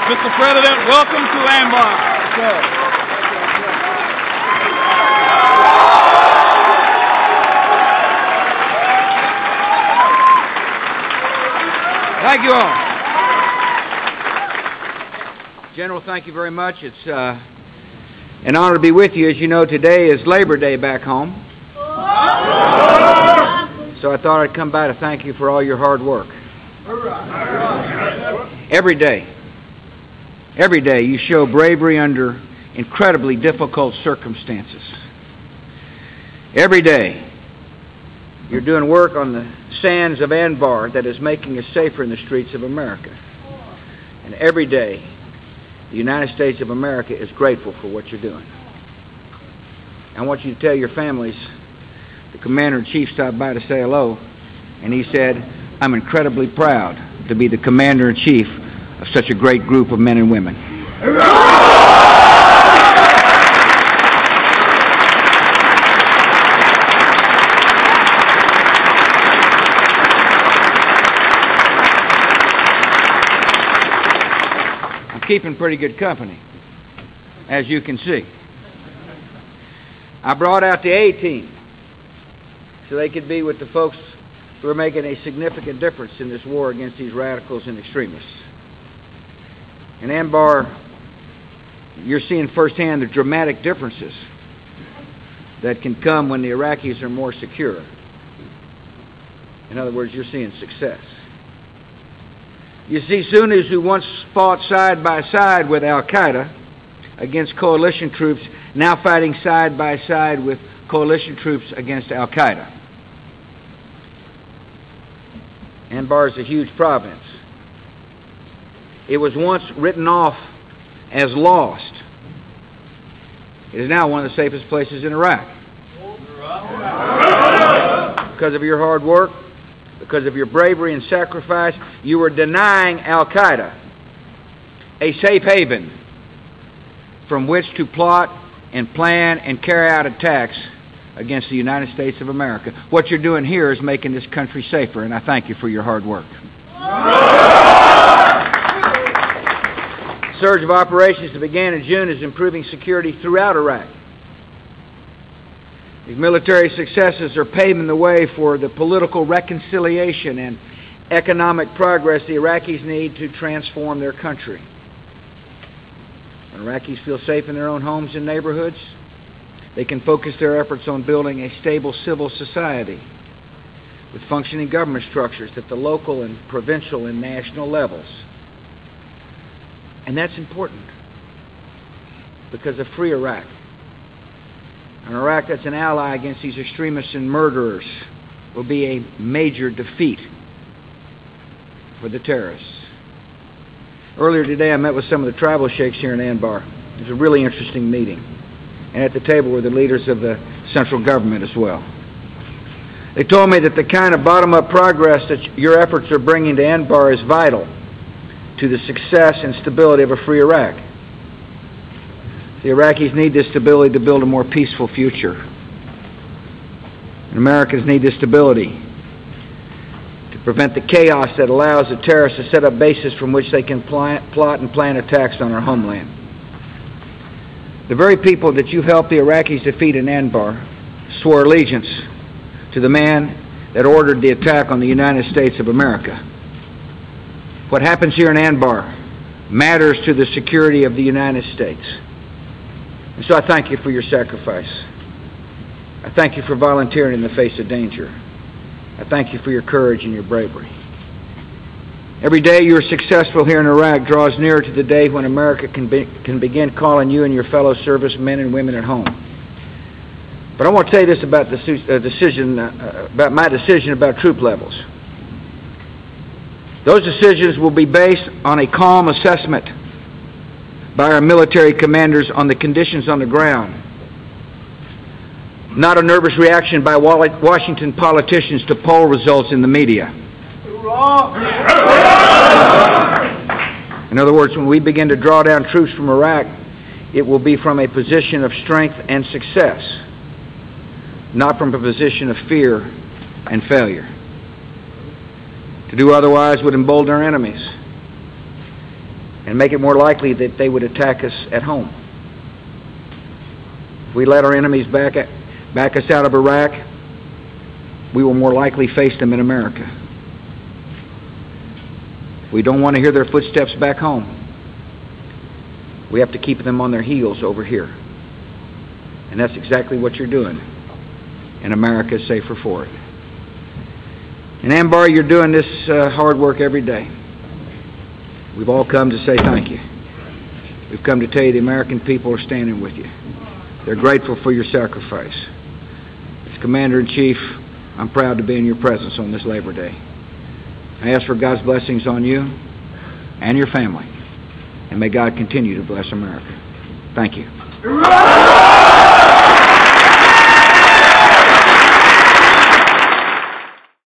Mr. President, welcome to Anbar. Thank you all. General, thank you very much. It's an honor to be with you. As you know, today is Labor Day back home. So I thought I'd come by to thank you for all your hard work. Every day you show bravery under incredibly difficult circumstances. Every day you're doing work on the sands of Anbar that is making us safer in the streets of America. And every day the United States of America is grateful for what you're doing. I want you to tell your families the Commander-in-Chief stopped by to say hello, and he said, "I'm incredibly proud to be the Commander-in-Chief of such a great group of men and women." I'm keeping pretty good company, as you can see. I brought out the A-team so they could be with the folks who are making a significant difference in this war against these radicals and extremists. In Anbar, you're seeing firsthand the dramatic differences that can come when the Iraqis are more secure. In other words, you're seeing success. You see Sunnis who once fought side by side with Al-Qaeda against coalition troops now fighting side by side with coalition troops against Al-Qaeda. Anbar is a huge province. It was once written off as lost. It is now one of the safest places in Iraq. Because of your hard work, because of your bravery and sacrifice, you were denying Al-Qaeda a safe haven from which to plot and plan and carry out attacks against the United States of America. What you're doing here is making this country safer, and I thank you for your hard work. The surge of operations that began in June is improving security throughout Iraq. These military successes are paving the way for the political reconciliation and economic progress the Iraqis need to transform their country. When Iraqis feel safe in their own homes and neighborhoods, they can focus their efforts on building a stable civil society with functioning government structures at the local and provincial and national levels. And that's important because a free Iraq, an Iraq that's an ally against these extremists and murderers, will be a major defeat for the terrorists. Earlier today I met with some of the tribal sheikhs here in Anbar. It was a really interesting meeting. And at the table were the leaders of the central government as well. They told me that the kind of bottom-up progress that your efforts are bringing to Anbar is vital to the success and stability of a free Iraq. The Iraqis need this stability to build a more peaceful future. And Americans need this stability to prevent the chaos that allows the terrorists to set up bases from which they can plot and plan attacks on our homeland. The very people that you've helped the Iraqis defeat in Anbar swore allegiance to the man that ordered the attack on the United States of America. What happens here in Anbar matters to the security of the United States. And so I thank you for your sacrifice. I thank you for volunteering in the face of danger. I thank you for your courage and your bravery. Every day you're successful here in Iraq draws nearer to the day when America can begin calling you and your fellow servicemen and women at home. But I want to tell you this about about my decision about troop levels. Those decisions will be based on a calm assessment by our military commanders on the conditions on the ground, not a nervous reaction by Washington politicians to poll results in the media. In other words, when we begin to draw down troops from Iraq, it will be from a position of strength and success, not from a position of fear and failure. To do otherwise would embolden our enemies. and make it more likely that they would attack us at home. If we let our enemies back us out of Iraq, we will more likely face them in America. If we don't want to hear their footsteps back home, we have to keep them on their heels over here. And that's exactly what you're doing. And America is safer for it. And Anbar, you're doing this hard work every day. We've all come to say thank you. We've come to tell you the American people are standing with you. They're grateful for your sacrifice. As Commander-in-Chief, I'm proud to be in your presence on this Labor Day. I ask for God's blessings on you and your family. And may God continue to bless America. Thank you.